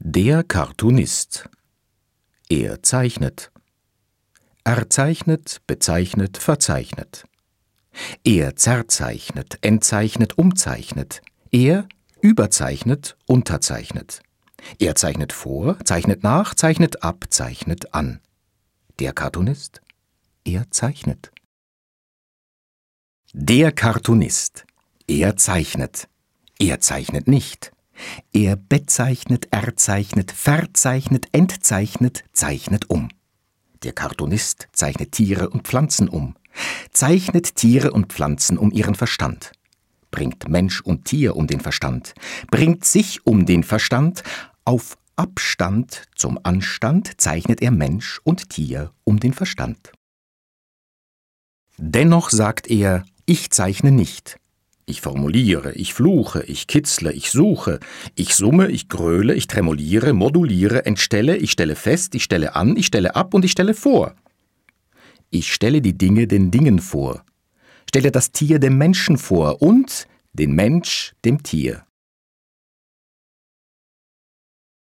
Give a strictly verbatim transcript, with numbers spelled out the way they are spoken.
Der Cartoonist. Er zeichnet. Er zeichnet, bezeichnet, verzeichnet. Er zerzeichnet, entzeichnet, umzeichnet. Er überzeichnet, unterzeichnet. Er zeichnet vor, zeichnet nach, zeichnet ab, zeichnet an. Der Cartoonist. Er zeichnet. Der Cartoonist. Er zeichnet. Er zeichnet nicht. Er bezeichnet, erzeichnet, verzeichnet, entzeichnet, zeichnet um. Der Cartoonist zeichnet Tiere und Pflanzen um, zeichnet Tiere und Pflanzen um ihren Verstand, bringt Mensch und Tier um den Verstand, bringt sich um den Verstand, auf Abstand zum Anstand zeichnet er Mensch und Tier um den Verstand. Dennoch sagt er, ich zeichne nicht. Ich formuliere, ich fluche, ich kitzle, ich suche, ich summe, ich gröle, ich tremoliere, moduliere, entstelle, ich stelle fest, ich stelle an, ich stelle ab und ich stelle vor. Ich stelle die Dinge den Dingen vor, stelle das Tier dem Menschen vor und den Mensch dem Tier.